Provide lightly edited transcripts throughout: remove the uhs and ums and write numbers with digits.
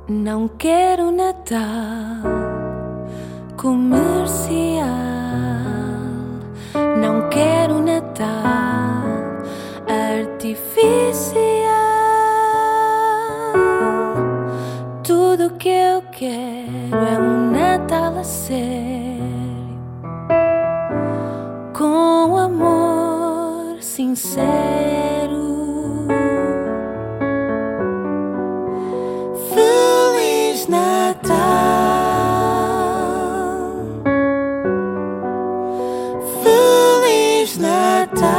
Não quero Natal comercial, não quero Natal artificial. Tudo que eu quero é um Natal a sério, com amor sincero. Feliz Natal, Feliz Natal.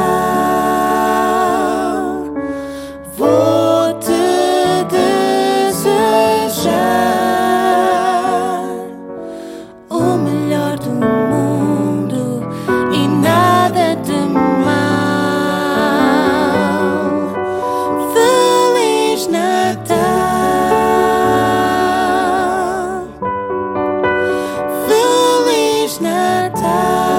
Vou-te desejar o melhor do mundo e nada de mal. Feliz Natal, Feliz Natal.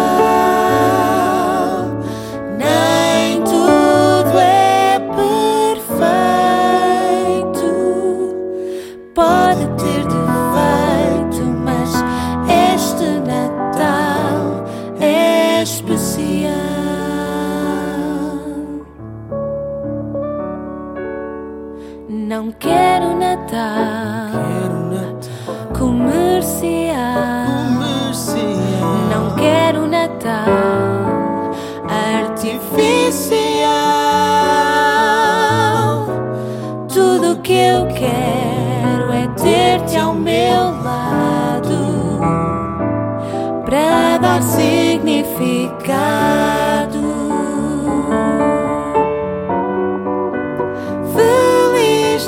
Nem tudo é perfeito, pode ter defeito, mas este Natal é especial. Não quero Natal comercial, não quero Natal artificial. Tudo que eu quero é ter-te ao meu lado para dar significado. Feliz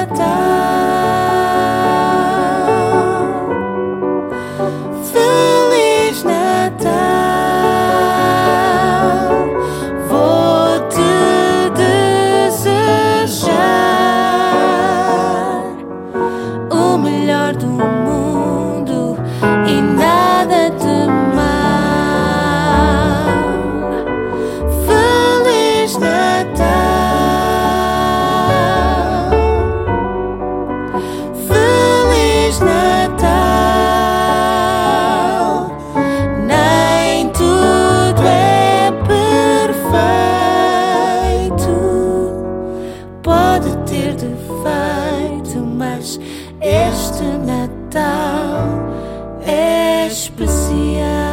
Natal, Feliz Natal. Vou-te desejar o melhor do mundo e nada de mal. Feliz Natal, Feliz Natal. Nem tudo é perfeito, pode ter defeito, mas este Natal é especial.